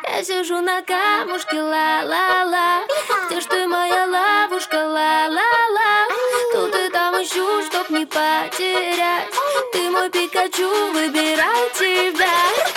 Я сижу на камушке, ла-ла-ла. Где ж ты, моя ловушка, ла-ла-ла. Тут и там ищу, чтоб не потерять. Ты мой Пикачу, выбирай тебя.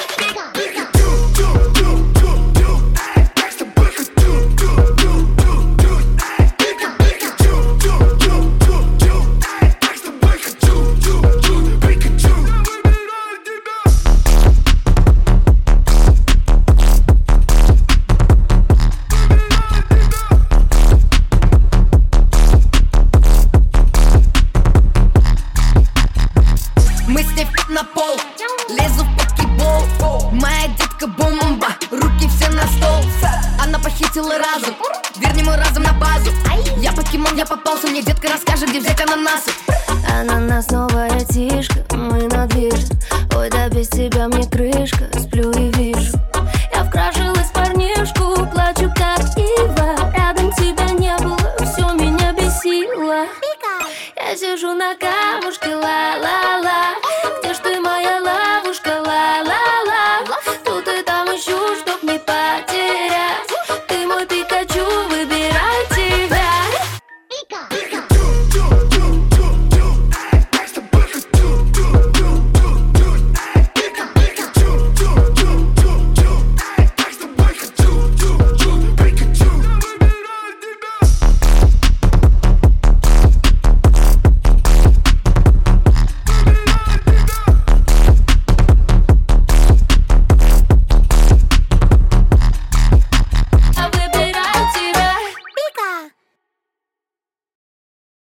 Мы с ней на пол, лезу в покебол. Моя детка бомба, руки все на стол. Она похитила разум, верни мой разум на базу. Я покемон, я попался, мне детка расскажет, где взять ананасы. Ананас, новая тишка.